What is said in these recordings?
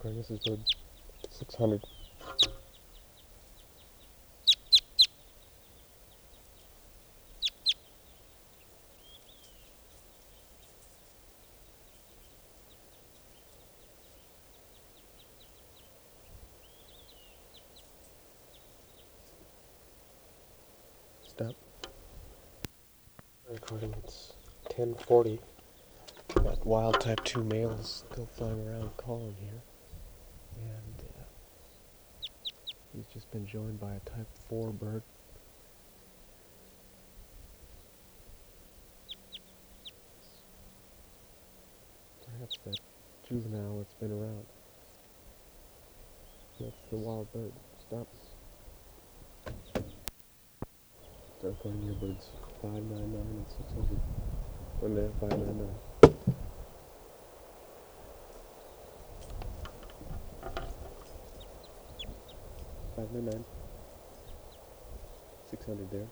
recording. This is bird 600. Stop. Recording. It's 10:40. Got wild type 2 males still flying around calling here. And he's just been joined by a type 4 bird. Perhaps that juvenile that's been around. That's the wild bird. Stop. Start recording your birds 599 and 600. 599. 599. 600 there.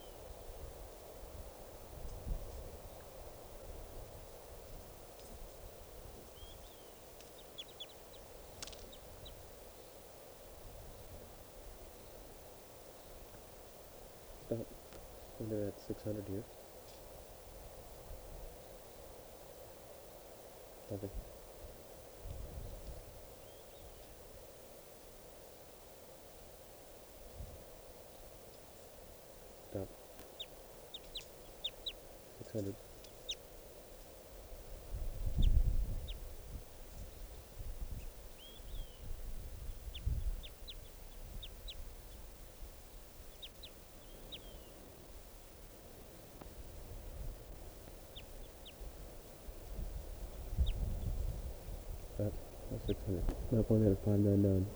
Stop. Under that 600 here. Nothing. Stop. 600. Stop. 600. Now point at 599.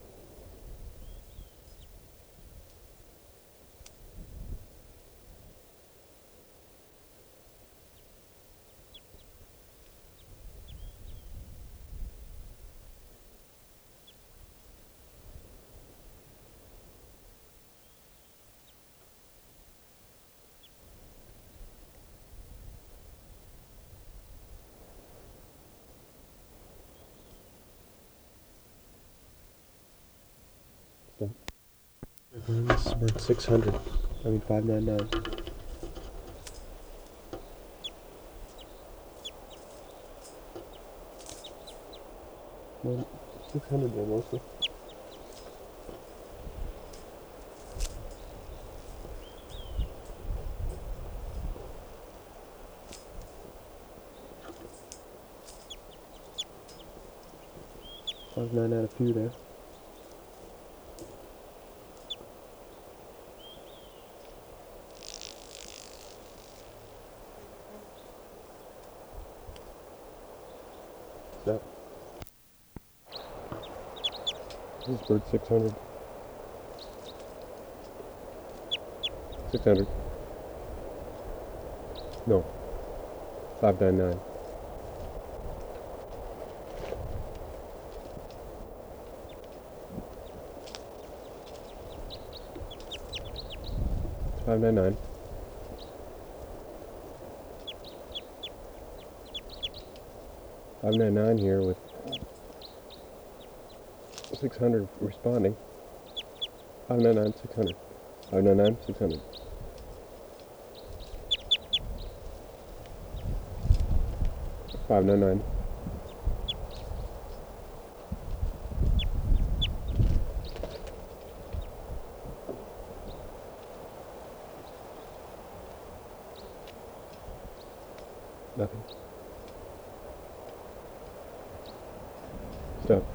Stop. This is bird 600. 599. Well, 600 there mostly. $599 a few there. Stop. This is bird 600. 600. No. 599. $599. $599 here with 600 responding. 599, 600. 599, 600. $599. Nothing. Stop.